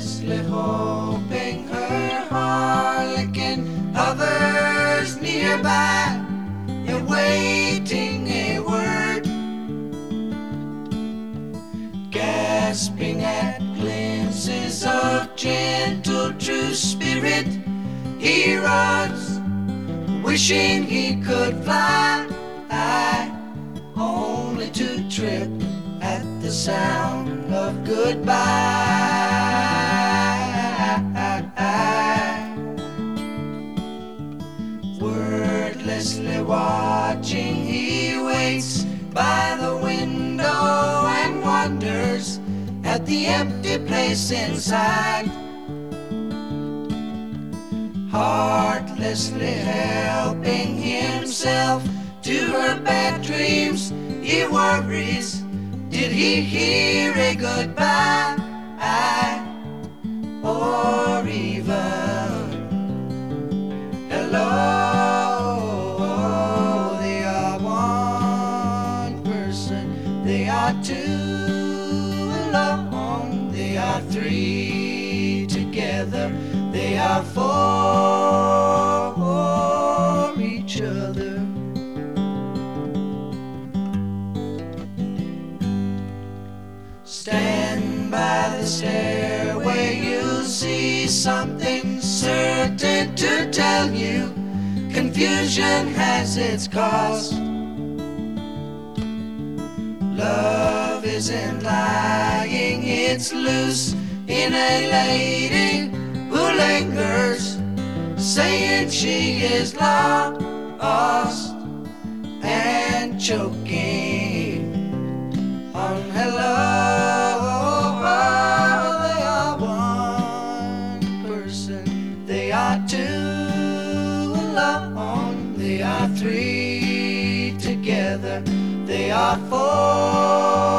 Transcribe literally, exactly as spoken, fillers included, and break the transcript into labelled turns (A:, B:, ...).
A: Wordlessly hoping her harlequin hovers nearby, awaiting a word, gasping at glimpses of gentle true spirit. He runs, wishing he could fly, only to trip at the sound of goodbye. Wordlessly watching, he waits by the window and wonders at the empty place inside. Heartlessly helping himself to her bad dreams, he worries, did he hear a goodbye? Or even hello? They are one person, they are two alone, they are three together, they are for each other. Stand by the stairway, you'll see something certain to tell you. Confusion has its cost. Love isn't lying, it's loose in a lady who lingers, saying she is lost and choking on hello. They are one person, they are two alone, they are three together, they are four.